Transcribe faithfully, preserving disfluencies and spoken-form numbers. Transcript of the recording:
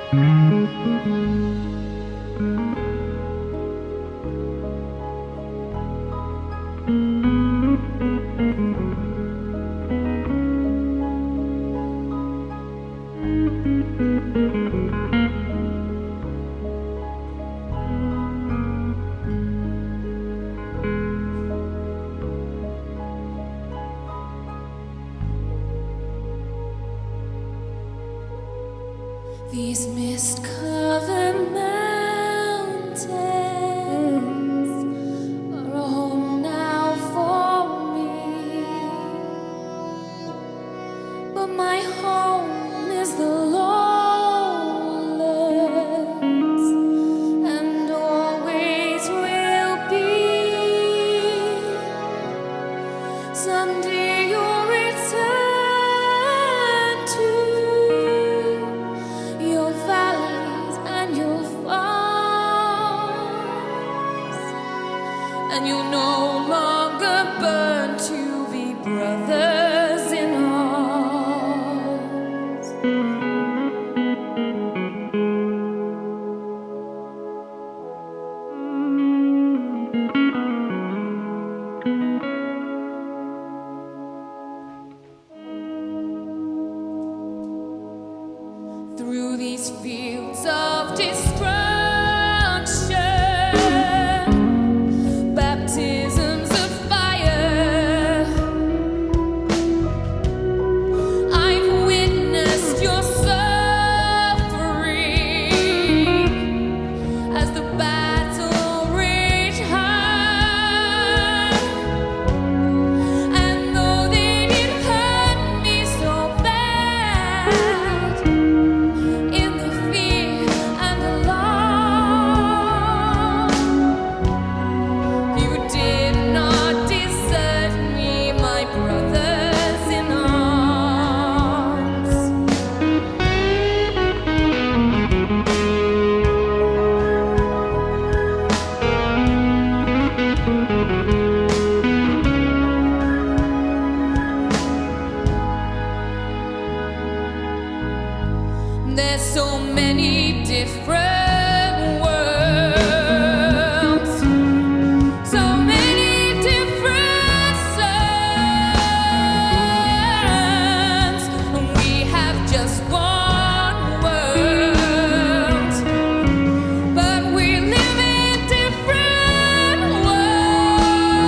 These mist-covered mountains are a home now for me, but my home is the lowlands and always will be. Someday you'll return to your valleys and your farms, and you'll no longer burn to be brothers in arms. Through these fields of destruction, baptisms of fire, I've witnessed your suffering as the battle raged high. And though they did hurt me so bad, in the fear and alarm, you did not desert me, my brothers in arms. There's so many different worlds, so many different suns, and we have just one world, but we live in different worlds.